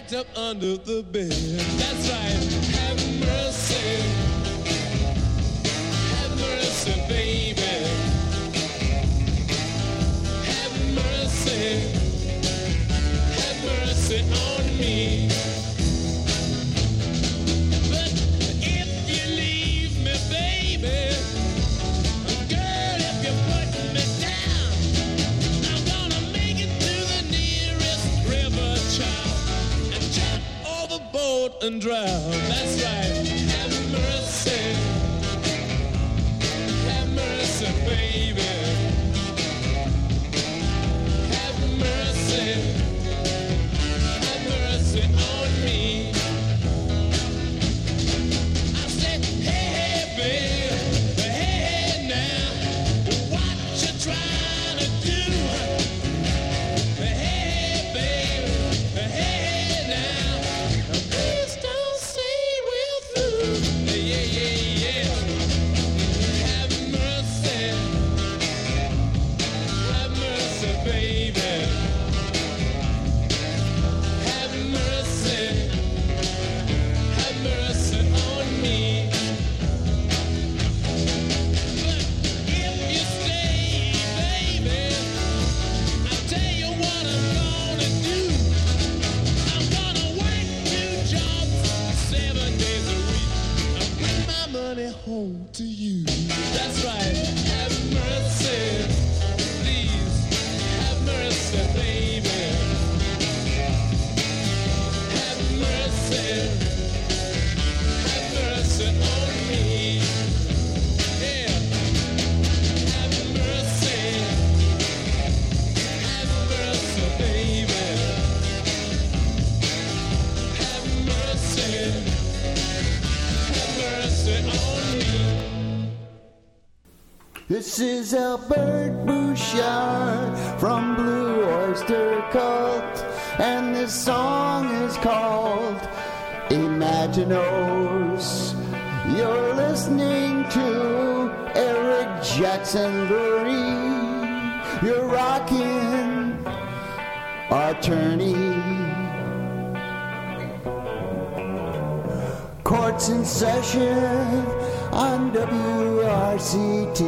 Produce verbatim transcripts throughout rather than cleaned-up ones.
right up under the bed. That's right. Have mercy. Have mercy, baby. Have mercy. Have mercy on me. But if you leave me, baby, girl, if you put me down, I'm gonna make it to the nearest river, child, and jump overboard and drown. That's right. Have mercy. Have mercy, baby. Have mercy. Have mercy on me. I said, hey, hey, baby. Hey, hey, now. What you trying to do? Hey, baby. Hey, now. Please don't say we're through. Yeah, yeah, yeah. Have mercy. Have mercy, baby. Have mercy. Have mercy on me. But if you stay, baby, I'll tell you what I'm gonna do. I'm gonna work two jobs seven days a week. I'll bring my money home to you. That's right. Have mercy. Please, have mercy, baby. Have mercy. Have mercy on me. Yeah. Have mercy. Have mercy, baby. Have mercy. Have mercy on me. This is Albert Bouchard from Blue Oyster Cult, and this song is called Imaginos. You're listening to Eric Jackson Lurie. You're rocking Attorney. Courts in session on W R C T,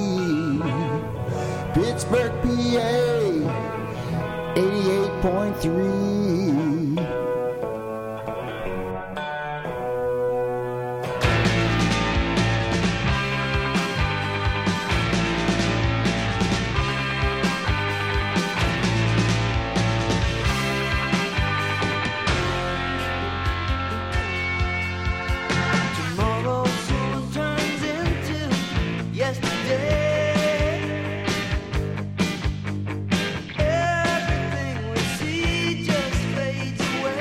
Pittsburgh, P A, eighty-eight point three. Tomorrow soon turns into yesterday. Everything we see just fades away.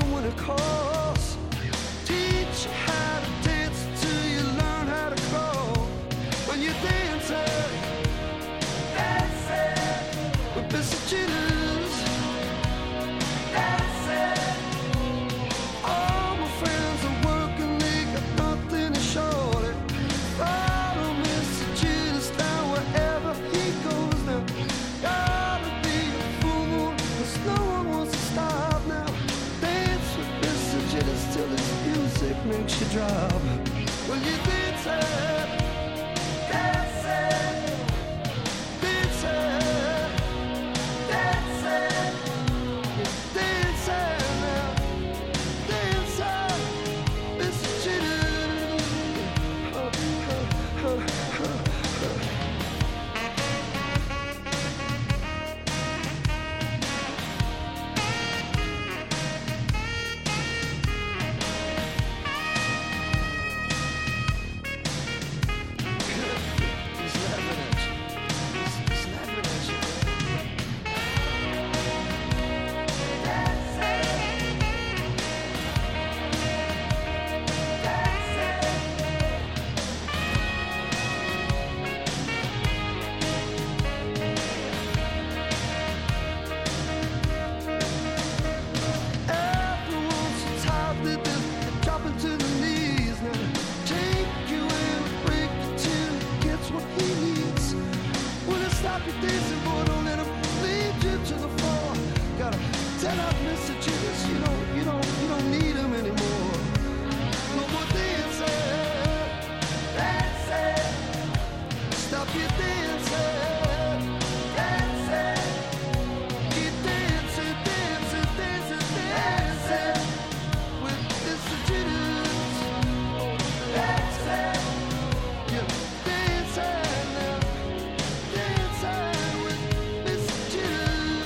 even when it costs. Teach you how to dance till you learn how to crawl. When you're dancing, dancing with Mister Jitters, dancing. All my friends are working, they got nothing to show it. Follow Mister Jitters down wherever he goes now. Gotta be a full moon, 'cause no one wants to stop now. Dance with Mister Jitters till his music makes you drop. Well, you dance it, dance it, dance it, dance it, dance it now, dance it, Mister Jitters. Oh, oh, oh, oh, oh. He's laughing at you. He's, he's laughing at you. That's it. That's it. Everyone's so tired that they're dropping to their knees now. Take you in, break you till he gets what he needs. When it stop you dancing, boy, don't let him lead you to the floor. Gotta tell out Mister Jitters, you don't, you don't, you don't need him anymore. No more dancing, dancing. Stop your dancing, dancing. Keep dancing, dancing, dancing, dancing with Mister Jitters. Dancing, yeah, dancing now, dancing with Mister Jitters.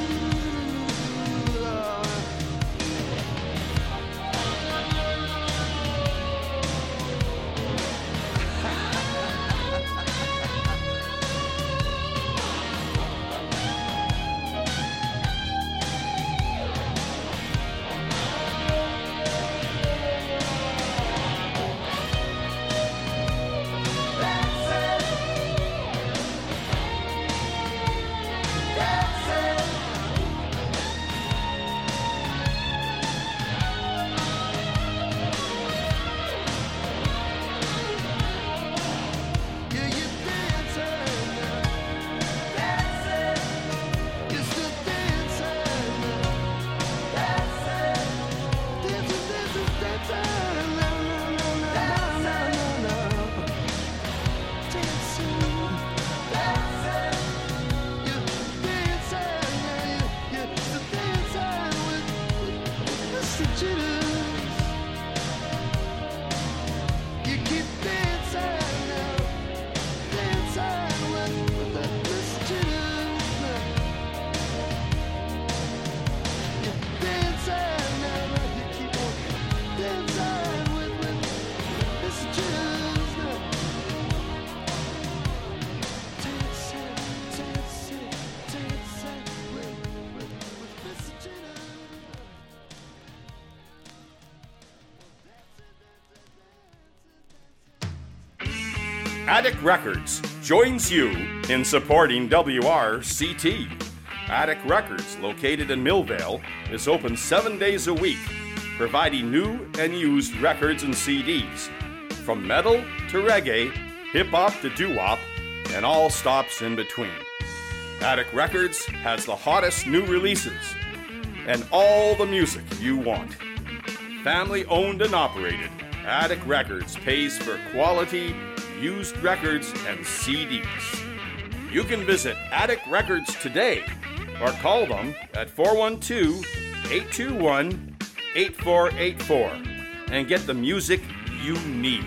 Yeah, you're dancing now, dancing. You're still dancing now, dancing, dancing, dancing, dancing. No, no, no, no, no, no, no, no. Dancing, dancing. You're dancing now, you're, you're still dancing with, with Mister Jitters. You keep dancing now, dancing with, with that Mister Jitters now. You're dancing now, you keep on dancing with, with Mister Jitters now. Dancing, dancing, dancing with, with, with Mister Jitters. Attic Records joins you in supporting W R C T. Attic Records, located in Millvale, is open seven days a week, providing new and used records and C Ds, from metal to reggae, hip-hop to doo-wop, and all stops in between. Attic Records has the hottest new releases and all the music you want. Family owned and operated, Attic Records pays for quality used records and C Ds. You can visit Attic Records today or call them at four one two, eight two one, eight four eight four and get the music you need.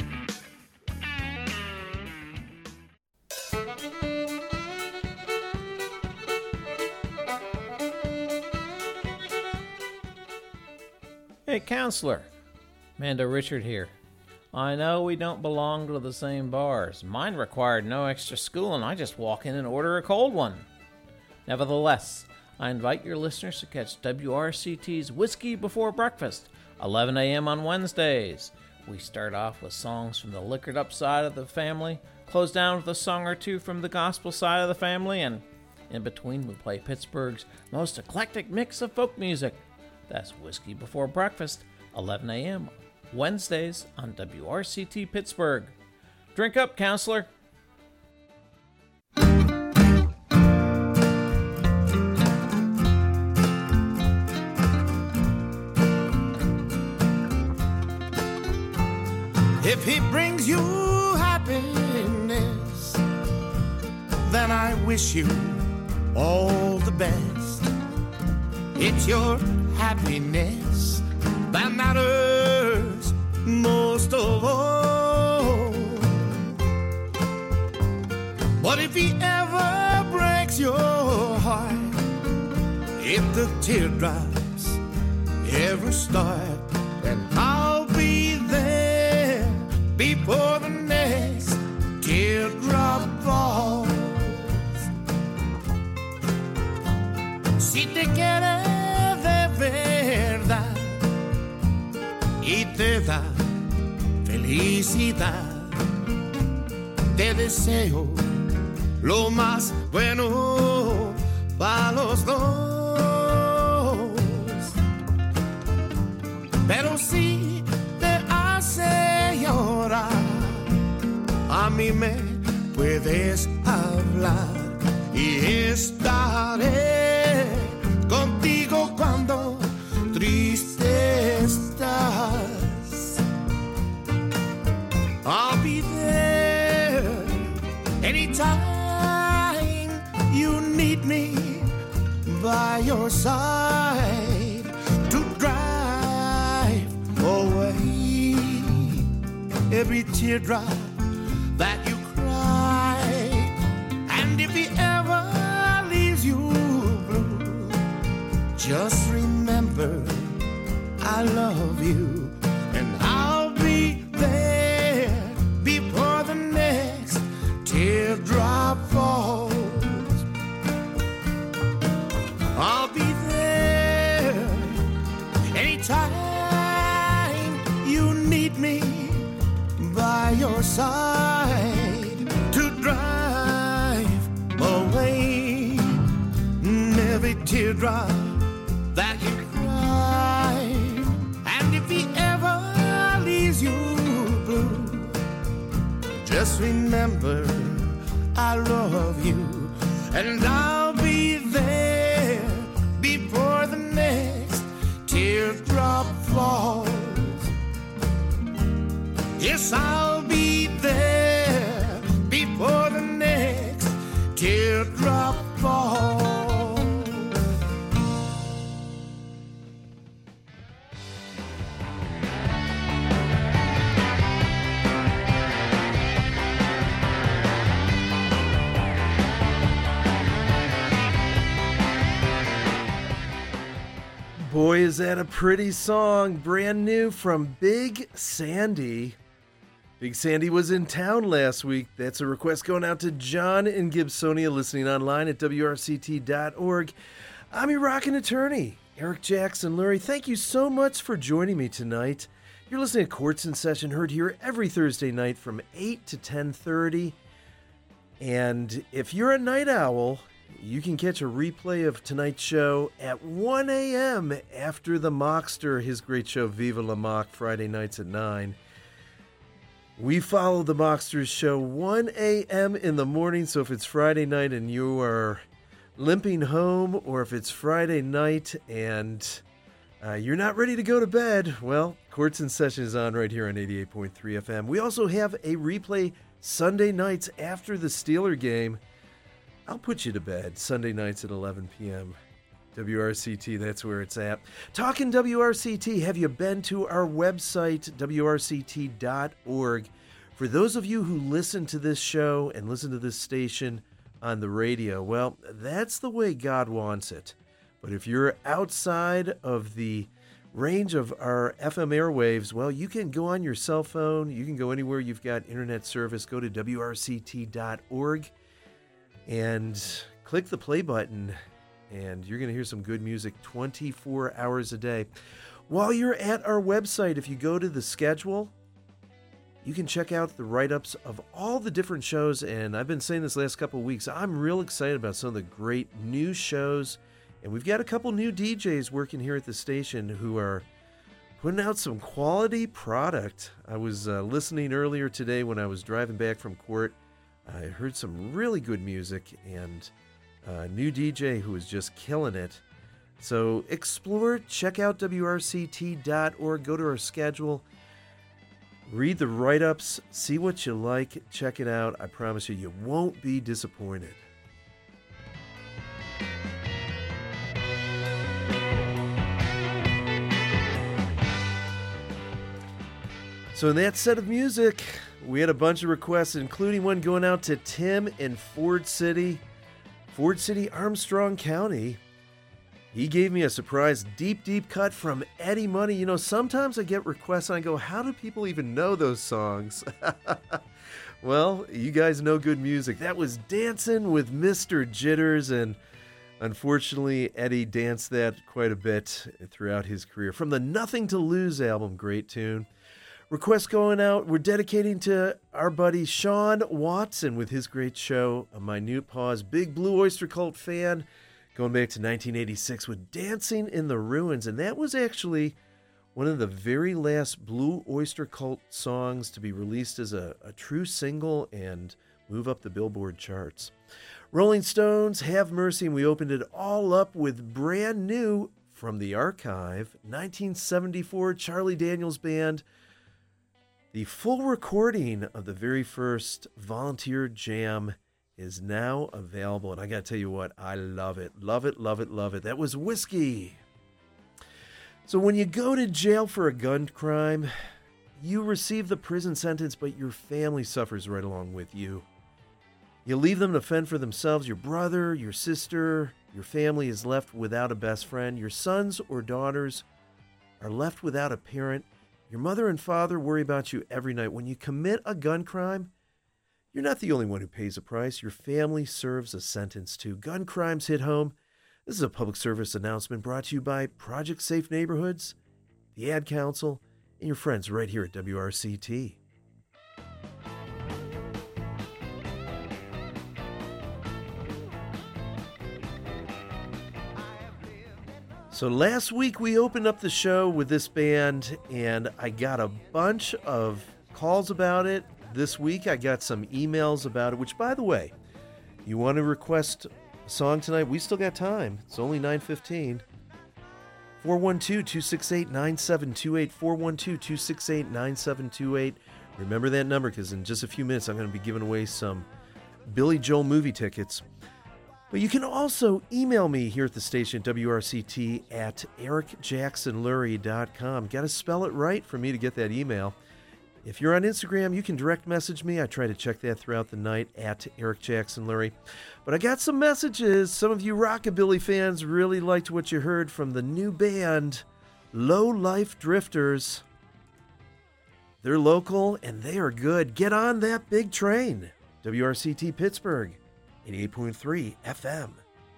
Hey, counselor. Mando Richard here. I know we don't belong to the same bars. Mine required no extra school, and I just walk in and order a cold one. Nevertheless, I invite your listeners to catch W R C T's Whiskey Before Breakfast, eleven a.m. on Wednesdays. We start off with songs from the liquored up side of the family, close down with a song or two from the gospel side of the family, and in between we play Pittsburgh's most eclectic mix of folk music. That's Whiskey Before Breakfast, eleven a.m. Wednesdays on W R C T Pittsburgh. Drink up, counselor. If he brings you happiness, then I wish you all the best. It's your happiness that matters most of all. But if he ever breaks your heart, if the teardrops ever start, then I'll be there before the next teardrop falls. Si te quiere de verdad y te da felicidad, te deseo lo más bueno para los dos. Pero si te hace llorar, a mí me puedes hablar y estaré contigo cuando triste estás. I'll be there anytime you need me, by your side to drive away every teardrop that you cry. And if he ever leaves you blue, just remember I love you, and I'll be there before the next teardrop falls. I'll be there anytime you need me, by your side to drive away every teardrop that you cry. And if he ever leaves you blue, just remember I love you, and I'll be there before the next teardrop falls. Yes, I'll be there before the next teardrop falls. Boy, is that a pretty song. Brand new from Big Sandy. Big Sandy was in town last week. That's a request going out to John in Gibsonia, listening online at W R C T dot org. I'm your rockin' attorney, Eric Jackson Lurie. Thank you so much for joining me tonight. You're listening to Courts in Session, heard here every Thursday night from eight to ten thirty. And if you're a night owl, you can catch a replay of tonight's show at one a.m. after the Mockster, his great show Viva La Mock, Friday nights at nine. We follow the Mockster's show one a.m. in the morning, so if it's Friday night and you are limping home, or if it's Friday night and uh, you're not ready to go to bed, well, Courts in Session is on right here on eighty-eight point three F M. We also have a replay Sunday nights after the Steeler game. I'll put you to bed Sunday nights at eleven p.m. W R C T, that's where it's at. Talking W R C T, have you been to our website, W R C T dot org? For those of you who listen to this show and listen to this station on the radio, well, that's the way God wants it. But if you're outside of the range of our F M airwaves, well, you can go on your cell phone. You can go anywhere you've got internet service. Go to W R C T dot org and click the play button and you're going to hear some good music twenty-four hours a day. While you're at our website, if you go to the schedule, you can check out the write-ups of all the different shows, and I've been saying this last couple of weeks, I'm real excited about some of the great new shows, and we've got a couple new D Js working here at the station who are putting out some quality product. I was uh, listening earlier today when I was driving back from court. I heard some really good music, and a new D J who is just killing it. So explore, check out W R C T dot org, go to our schedule, read the write-ups, see what you like, check it out. I promise you, you won't be disappointed. So in that set of music, we had a bunch of requests, including one going out to Tim in Ford City, Ford City, Armstrong County. He gave me a surprise deep, deep cut from Eddie Money. You know, sometimes I get requests and I go, how do people even know those songs? Well, you guys know good music. That was Dancing with Mister Jitters, and unfortunately, Eddie danced that quite a bit throughout his career. From the Nothing to Lose album, great tune. Requests going out, we're dedicating to our buddy Sean Watson with his great show, A Minute Pause, big Blue Oyster Cult fan, going back to nineteen eighty-six with Dancing in the Ruins. And that was actually one of the very last Blue Oyster Cult songs to be released as a, a true single and move up the Billboard charts. Rolling Stones, Have Mercy, and we opened it all up with brand new from the archive, nineteen seventy-four, Charlie Daniels Band. The full recording of the very first Volunteer Jam is now available, and I got to tell you what, I love it. Love it, love it, love it. That was Whiskey. So when you go to jail for a gun crime, you receive the prison sentence, but your family suffers right along with you. You leave them to fend for themselves. Your brother, your sister, your family is left without a best friend. Your sons or daughters are left without a parent. Your mother and father worry about you every night. When you commit a gun crime, you're not the only one who pays a price. Your family serves a sentence too. Gun crimes hit home. This is a public service announcement brought to you by Project Safe Neighborhoods, the Ad Council, and your friends right here at W R C T. So last week we opened up the show with this band, and I got a bunch of calls about it. This week I got some emails about it, which, by the way, you want to request a song tonight? We still got time. It's only nine fifteen. four one two, two six eight, nine seven two eight, four one two, two six eight, nine seven two eight. Remember that number, because in just a few minutes I'm going to be giving away some Billy Joel movie tickets. But you can also email me here at the station, W R C T, at eric jackson lurie dot com. Got to spell it right for me to get that email. If you're on Instagram, you can direct message me. I try to check that throughout the night, at Eric Jackson Lurie. But I got some messages. Some of you rockabilly fans really liked what you heard from the new band, Low Life Drifters. They're local, and they are good. Get on that big train. W R C T Pittsburgh. eighty-eight point three F M.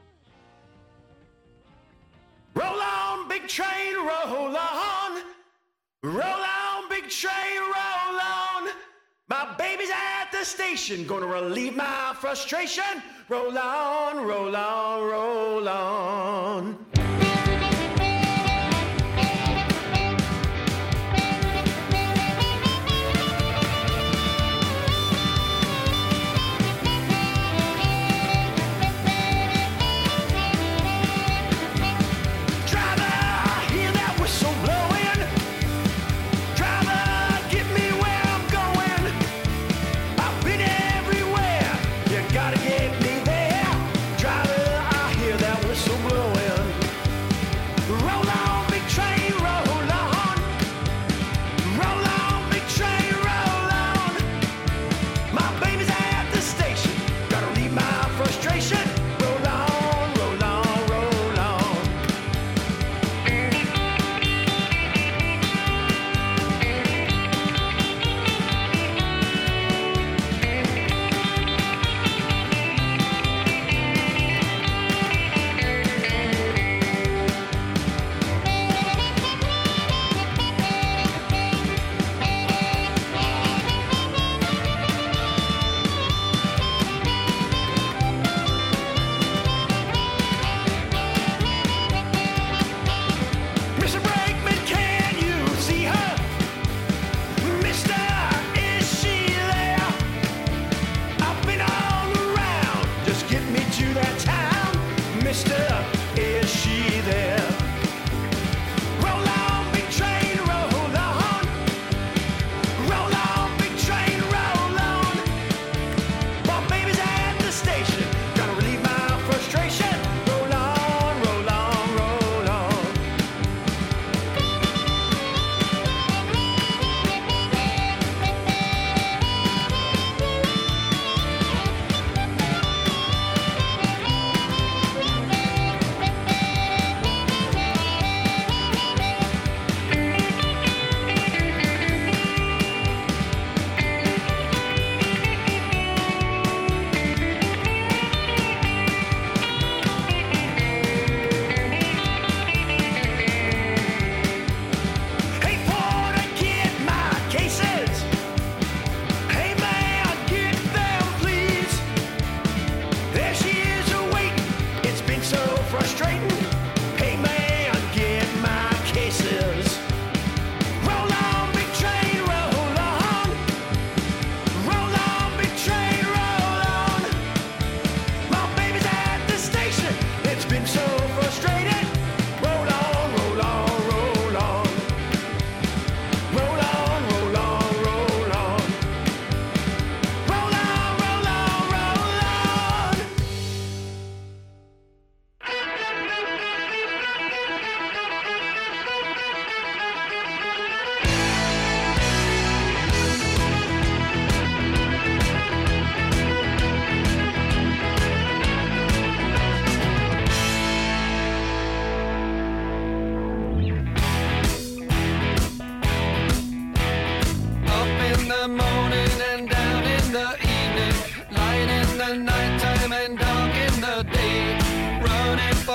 Roll on, big train, roll on. Roll on, big train, roll on. My baby's at the station, gonna relieve my frustration. Roll on, roll on, roll on. Gotta get me there. Driver, I hear that whistle blowing.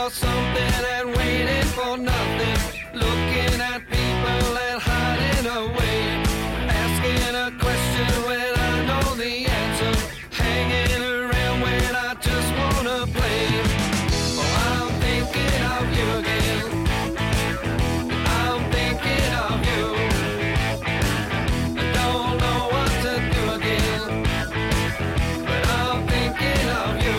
for something and waiting for nothing. Looking at people and hiding away. Asking a question when I know the answer. Hanging around when I just wanna play. Oh, I'm thinking of you again. I'm thinking of you. I don't know what to do again, but I'm thinking of you.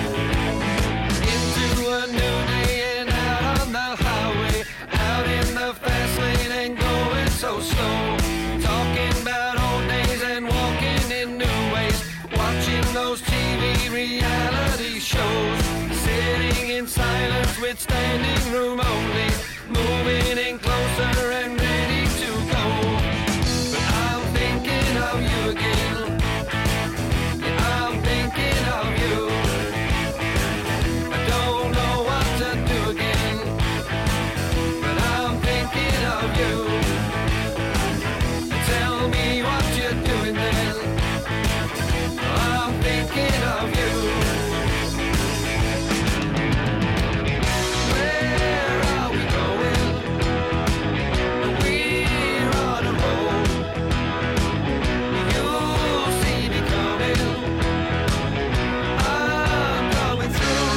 Into a new day and out on the highway, out in the fast lane and going so slow. Talking about old days and walking in new ways. Watching those T V reality shows. Sitting in silence with standing room only. Moving in closer and ready to go. But I'm thinking of you again. Yeah, I'm thinking of you. I don't know what to do again, but I'm thinking of you. Tell me what you're doing then. I'm thinking of you. Where are we going? We're on a road. You'll see me coming. I'm going through.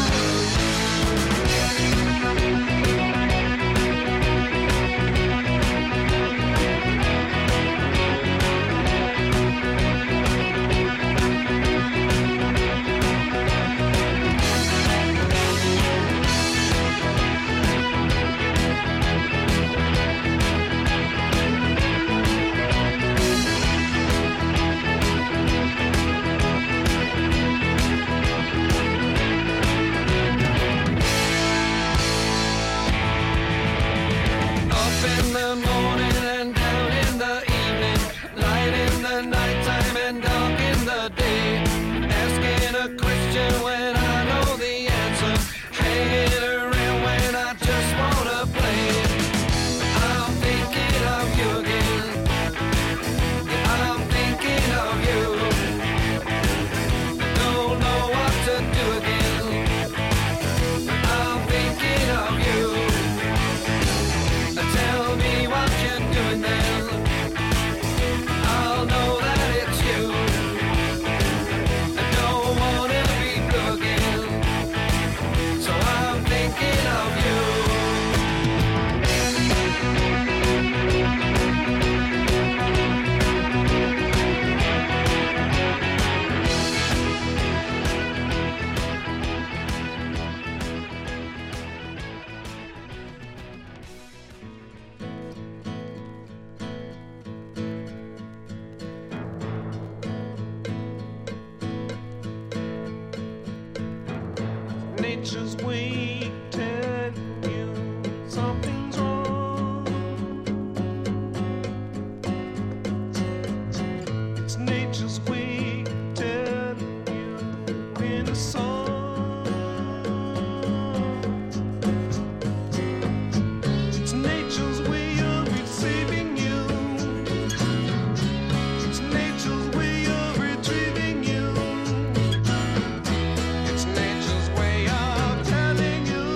Up in the morning and down in the evening, light in the nighttime and dark in the day. Asking a question when I know the answer. Hanging around when I just wanna play. I'm thinking of you again. Yeah, I'm thinking of you. I don't know what to do again, but I'm thinking of you. Tell me what you're doing then. I'll know that it's you. I don't wanna be blue again, so I'm thinking of you. Nature's way telling you something's wrong. It's nature's way telling you in a song. It's nature's way of receiving you. It's nature's way of retrieving you. It's nature's way of telling you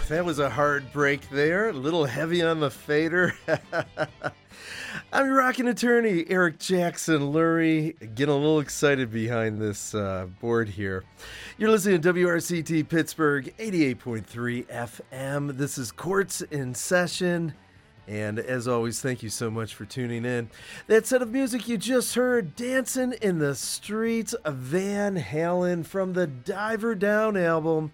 that was a hard break there. A little heavy on the fader. I'm your rockin' attorney, Eric Jackson Lurie, getting a little excited behind this uh, board here. You're listening to W R C T Pittsburgh, eighty-eight point three F M. This is Courts in Session. And as always, thank you so much for tuning in. That set of music you just heard, Dancing in the Streets of Van Halen from the Diver Down album.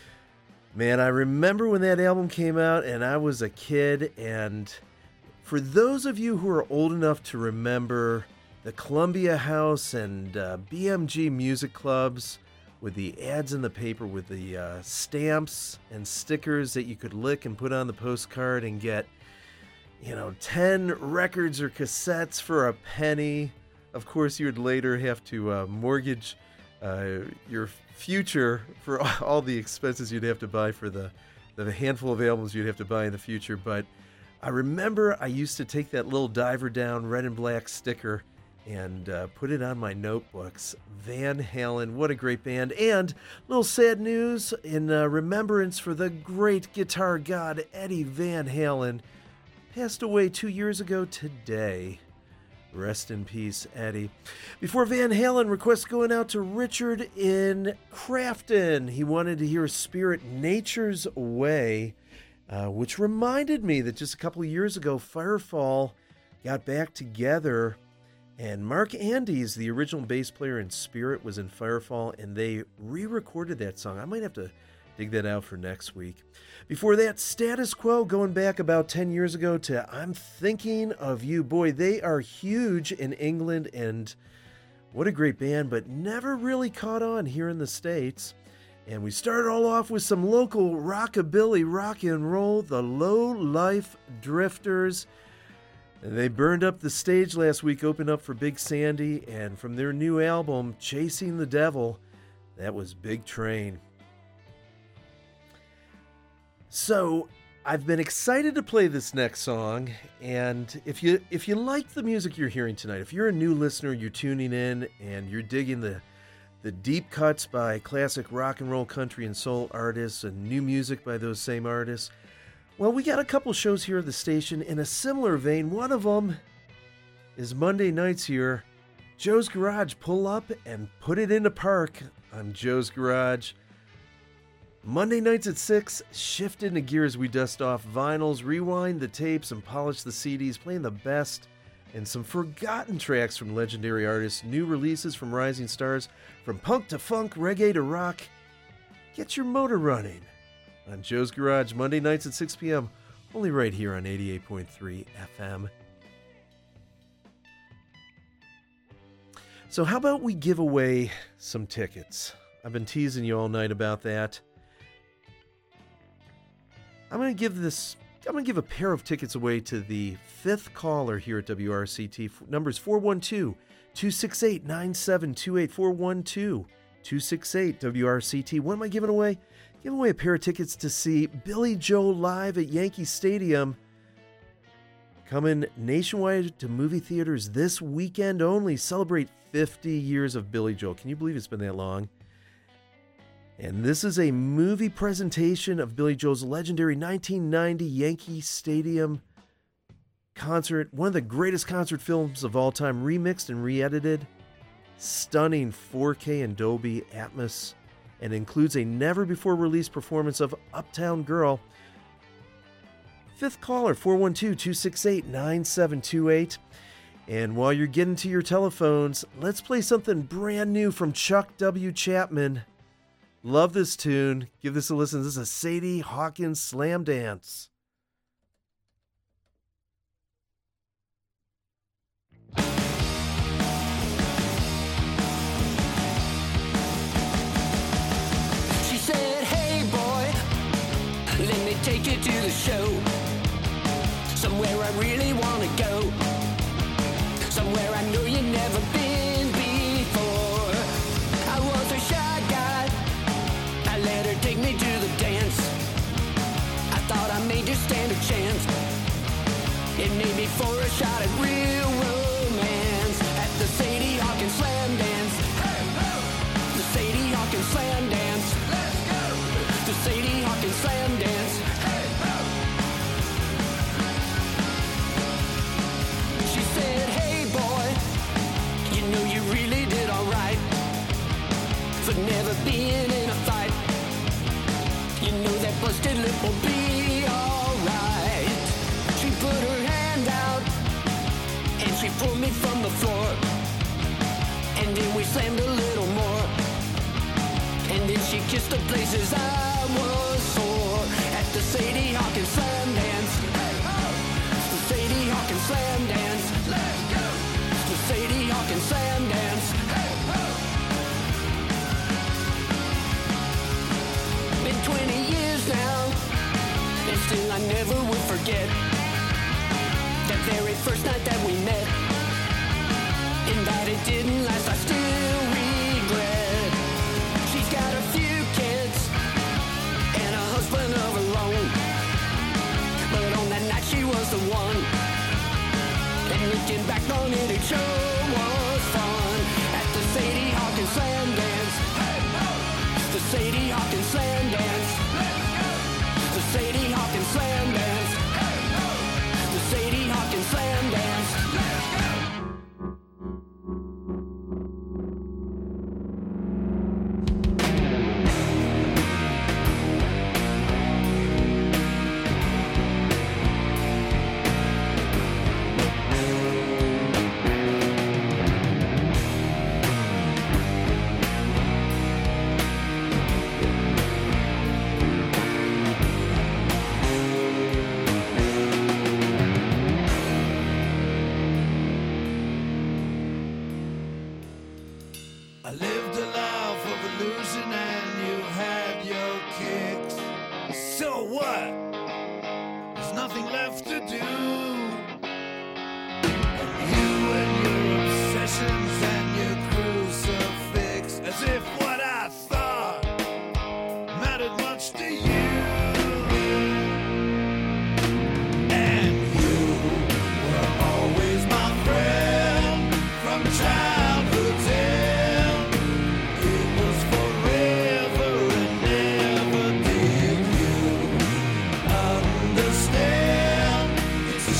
Man, I remember when that album came out and I was a kid. And for those of you who are old enough to remember the Columbia House and uh, B M G music clubs with the ads in the paper with the uh, stamps and stickers that you could lick and put on the postcard and get, you know, ten records or cassettes for a penny. Of course, you would later have to uh, mortgage uh, your future for all the expenses you'd have to buy for the, the handful of albums you'd have to buy in the future. But I remember I used to take that little Diver Down red and black sticker and uh, put it on my notebooks. Van Halen, what a great band. And little sad news in uh, remembrance for the great guitar god Eddie Van Halen. Passed away two years ago today. Rest in peace, Eddie. Before Van Halen, requests going out to Richard in Crafton. He wanted to hear Spirit Nature's Way, uh, which reminded me that just a couple of years ago, Firefall got back together, and Mark Andes, the original bass player in Spirit, was in Firefall, and they re-recorded that song. I might have to dig that out for next week. Before that, Status Quo, going back about ten years ago to I'm Thinking of You. Boy, they are huge in England, and what a great band, but never really caught on here in the States. And we started all off with some local rockabilly rock and roll, the Low Life Drifters. And they burned up the stage last week, opened up for Big Sandy, and from their new album, Chasing the Devil, that was Big Train. So, I've been excited to play this next song, and if you if you like the music you're hearing tonight, if you're a new listener, you're tuning in, and you're digging the the deep cuts by classic rock and roll, country, and soul artists, and new music by those same artists, well, we got a couple shows here at the station in a similar vein. One of them is Monday nights here. Joe's Garage, pull up and put it into park on Joe's Garage. Monday nights at six, shift into gear as we dust off vinyls, rewind the tapes, and polish the C Ds, playing the best and some forgotten tracks from legendary artists, new releases from rising stars, from punk to funk, reggae to rock. Get your motor running on Joe's Garage, Monday nights at six p.m., only right here on eighty-eight point three F M. So how about we give away some tickets? I've been teasing you all night about that. I'm going to give this, I'm going to give a pair of tickets away to the fifth caller here at W R C T. Numbers four one two, two six eight, nine seven two eight, four one two, two six eight, W R C T. What am I giving away? Giving away a pair of tickets to see Billy Joe live at Yankee Stadium. Coming nationwide to movie theaters this weekend only. Celebrate fifty years of Billy Joel. Can you believe it's been that long? And this is a movie presentation of Billy Joel's legendary nineteen ninety Yankee Stadium concert. One of the greatest concert films of all time, remixed and re-edited. Stunning four K and Dolby Atmos. And includes a never-before-released performance of Uptown Girl. Fifth caller, four one two, two six eight, nine seven two eight. And while you're getting to your telephones, let's play something brand new from Chuck W. Chapman. Love this tune. Give this a listen. This is a Sadie Hawkins Slam Dance. She said, hey boy, let me take you to the show. Somewhere I really want to go. Somewhere I know you've never been before. I was a shy guy. I let her take me to the dance. I thought I may just stand a chance. It made me for a shot at real romance at the Sadie Hawkins Slam Dance. Hey, ho! The Sadie Hawkins Slam Dance. Let's go! The Sadie Hawkins Slam Dance. busted lip will be alright. She put her hand out and she pulled me from the floor. And then we slammed a little more. And then she kissed the places I was sore. At the Sadie Hawkins Slam Dance. Hey, ho! The Sadie Hawkins Slam Dance. Let's go! The Sadie Hawkins Slam Dance. Hey, ho! Been twenty years now, and still I never will forget that very first night that we met. And that it didn't last, I still regret. She's got a few kids and a husband of her own, but on that night she was the one. And looking back on it, it sure was fun. At the Sadie Hawkins Slam Dance. Hey, ho! The Sadie Hawkins Slam Dance. Let's go! The Sadie Hawkins Slam Dance. Hey, ho! The Sadie Hawkins Slam Dance. Let's go! I lived a life of illusion and you had your kicks. So what? There's nothing left to do. And you and your obsessions and your crucifix, as if what I thought mattered much to you. And you were always my friend from childhood's end. Understand, it's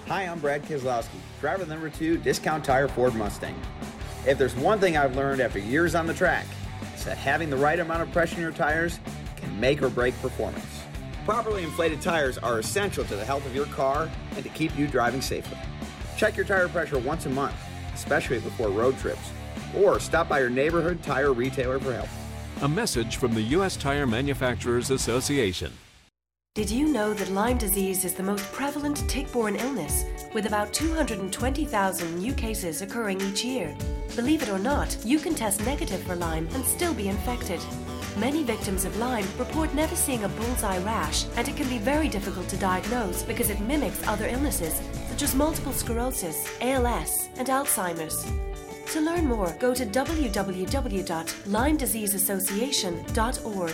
Hi, I'm Brad Keselowski, driver number two, Discount Tire Ford Mustang. If there's one thing I've learned after years on the track, it's that having the right amount of pressure in your tires can make or break performance. Properly inflated tires are essential to the health of your car and to keep you driving safely. Check your tire pressure once a month, especially before road trips, or stop by your neighborhood tire retailer for help. A message from the U S Tire Manufacturers Association. Did you know that Lyme disease is the most prevalent tick-borne illness, with about two hundred twenty thousand new cases occurring each year? Believe it or not, you can test negative for Lyme and still be infected. Many victims of Lyme report never seeing a bullseye rash, and it can be very difficult to diagnose because it mimics other illnesses such as multiple sclerosis, A L S, and Alzheimer's. To learn more, go to w w w dot lyme disease association dot org.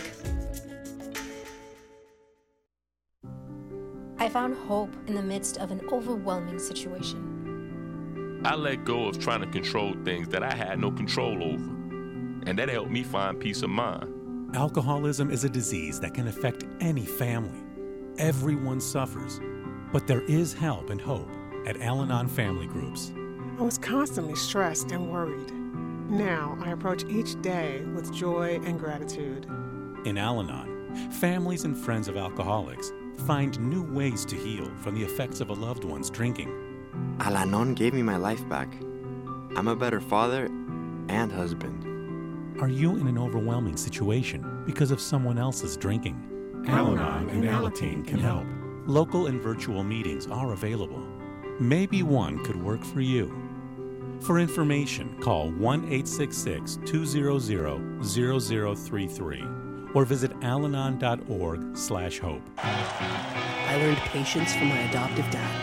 I found hope in the midst of an overwhelming situation. I let go of trying to control things that I had no control over, and that helped me find peace of mind. Alcoholism is a disease that can affect any family. Everyone suffers, but there is help and hope at Al-Anon Family Groups. I was constantly stressed and worried. Now I approach each day with joy and gratitude. In Al-Anon, families and friends of alcoholics find new ways to heal from the effects of a loved one's drinking. Al-Anon gave me my life back. I'm a better father and husband. Are you in an overwhelming situation because of someone else's drinking? Al-Anon and Alateen can help. Local and virtual meetings are available. Maybe one could work for you. For information, call one eight six six, two zero zero, zero zero three three or visit alanon dot org slash hope. I learned patience from my adoptive dad.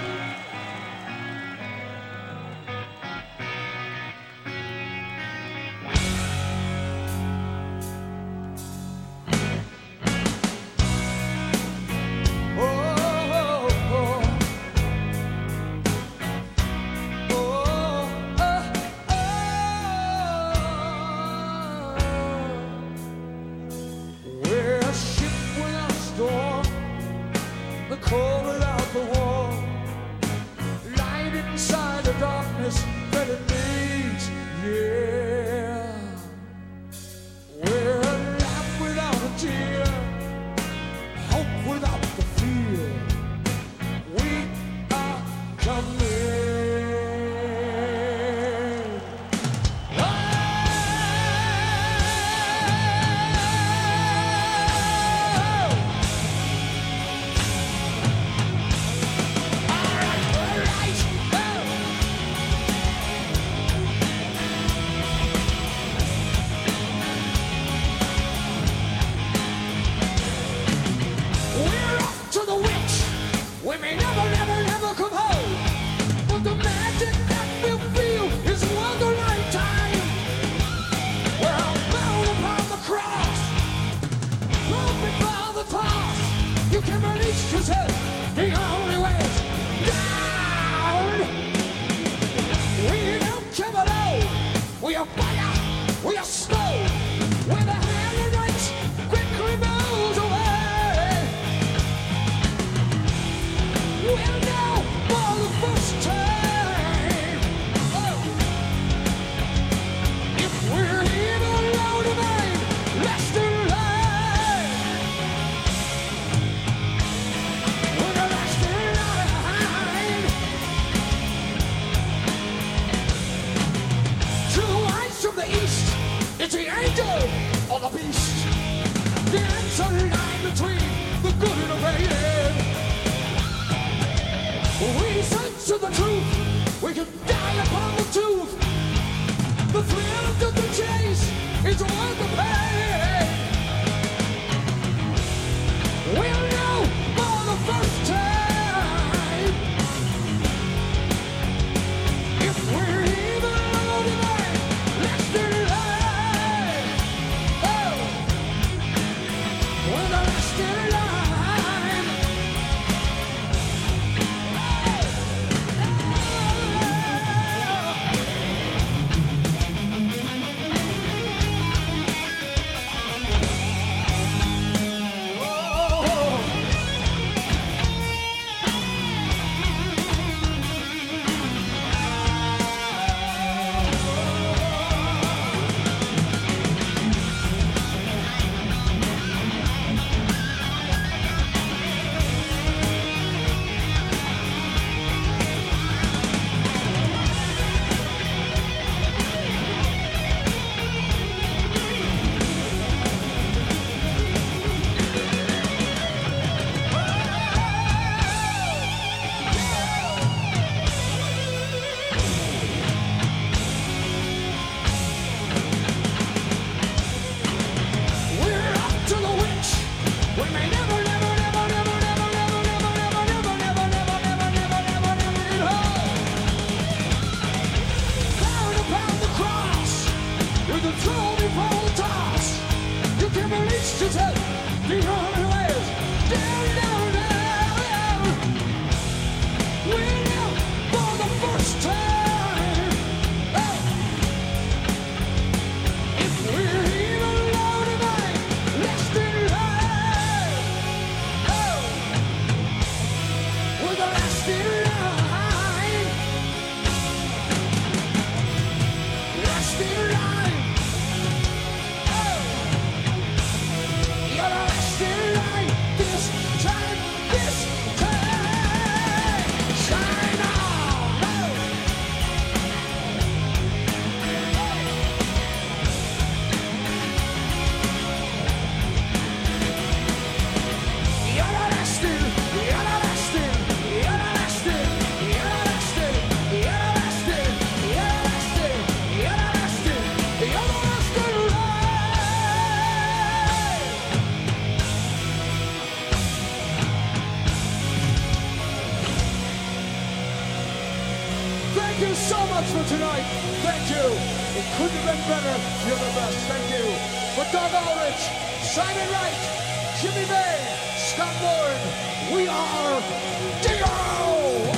you so much for tonight. Thank you. It couldn't have been better. You're the best. Thank you. For Doug Ulrich, Simon Wright, Jimmy May, Scott Ward, we are Dio!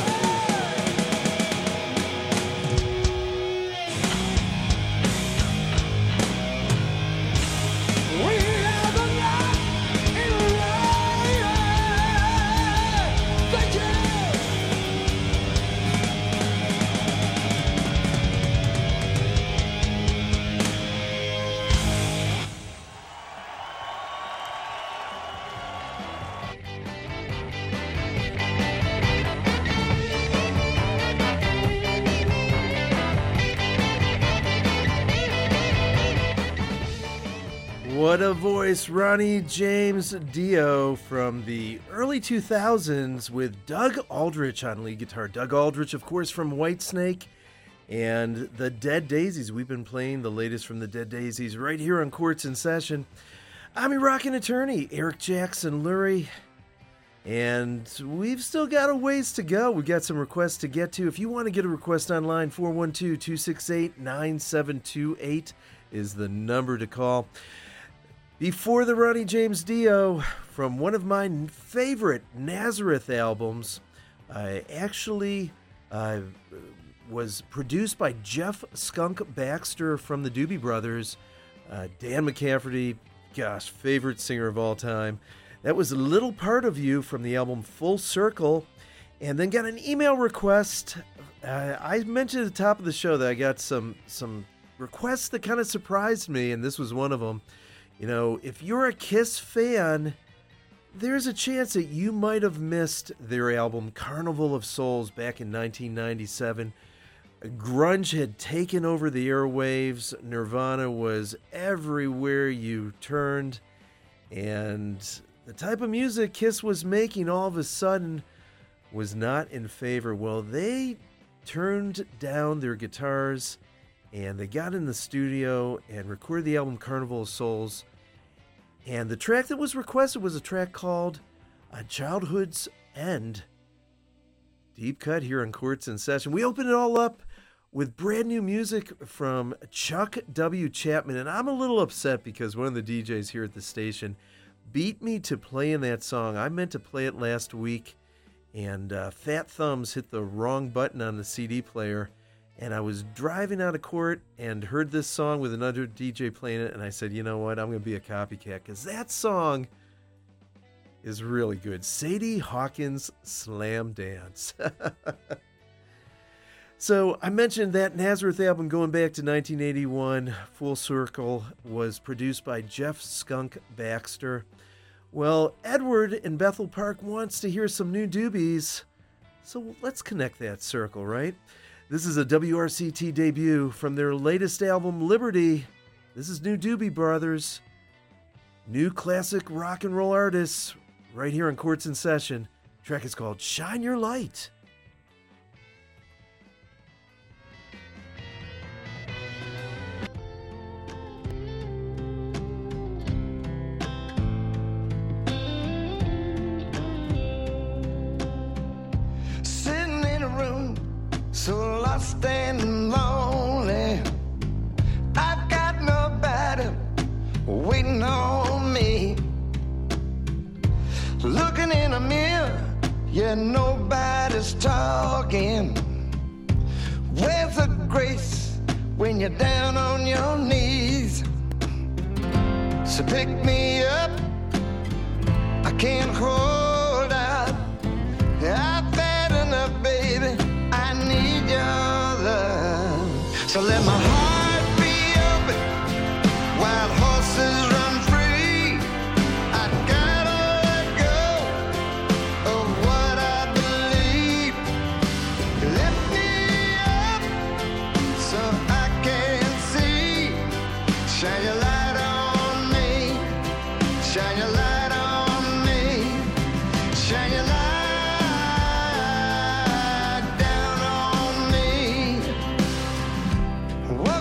We are the light in the light. Thank you. What a voice, Ronnie James Dio from the early two thousands with Doug Aldrich on lead guitar. Doug Aldrich, of course, from Whitesnake and the Dead Daisies. We've been playing the latest from the Dead Daisies right here on Quartz in Session. I'm your rockin' attorney, Eric Jackson Lurie, and we've still got a ways to go. We've got some requests to get to. If you want to get a request online, four one two, two six eight, nine seven two eight is the number to call. Before the Ronnie James Dio, from one of my favorite Nazareth albums, uh, actually uh, was produced by Jeff Skunk Baxter from the Doobie Brothers. Uh, Dan McCafferty, gosh, favorite singer of all time. That was A Little Part of You from the album Full Circle. And then got an email request. Uh, I mentioned at the top of the show that I got some, some requests that kind of surprised me, and this was one of them. You know, if you're a Kiss fan, there's a chance that you might have missed their album Carnival of Souls back in nineteen ninety-seven. Grunge had taken over the airwaves. Nirvana was everywhere you turned. And the type of music Kiss was making all of a sudden was not in favor. Well, they turned down their guitars and they got in the studio and recorded the album Carnival of Souls. And the track that was requested was a track called A Childhood's End. Deep cut here on Quartz in Session. We open it all up with brand new music from Chuck W. Chapman. And I'm a little upset because one of the D Js here at the station beat me to playing that song. I meant to play it last week, and uh, Fat Thumbs hit the wrong button on the C D player. And I was driving out of court and heard this song with another D J playing it, and I said, you know what, I'm going to be a copycat, because that song is really good. Sadie Hawkins Slam Dance. So I mentioned that Nazareth album going back to nineteen eighty-one, Full Circle, was produced by Jeff Skunk Baxter. Well, Edward in Bethel Park wants to hear some new Doobies, so let's connect that circle, right? This is a W R C T debut from their latest album, Liberty. This is New Doobie Brothers. New classic rock and roll artists right here on Quartz in Session. The track is called Shine Your Light. Sitting in a room so lost and lonely, I've got nobody waiting on me. Looking in a mirror, yeah, nobody's talking. Where's the grace when you're down on your knees? So pick me up, I can't hold out. I've had enough, baby, I need your love. So let my heart be open, wild horses run free. I gotta let go of what I believe. Lift me up so I can see. Shine your light on me, shine your light on me, shine your light. What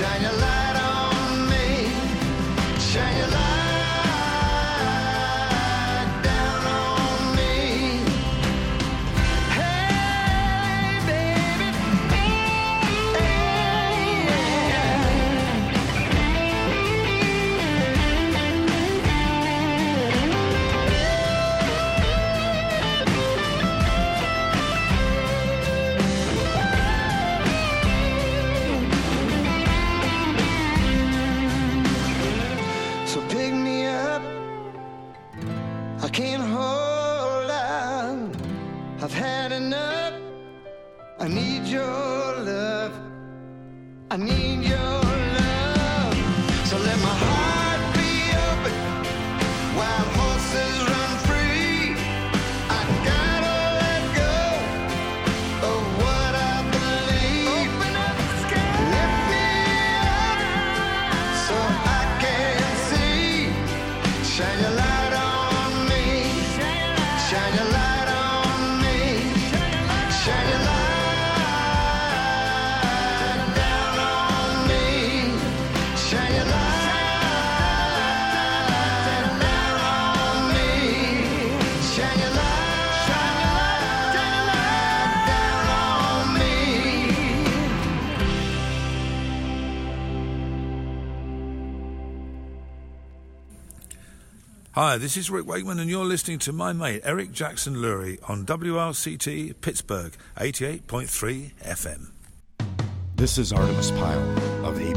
Shine your light on me. Shine your light down on me. Hey, baby. So pick me up. I can't hold out. I've had enough. I need your love. I need your love. So let my heart be open. Wild horses run free. I gotta let go of what I believe. Open up the sky. Lift me up so I can see. Shine your light on me. Shine your light on me. Shine your light down on me. Shine your light down on me. Shine your light down on me. Hi, this is Rick Wakeman, and you're listening to my mate Eric Jackson Lurie on W R C T Pittsburgh eighty-eight point three F M. This is Artemis Pyle of the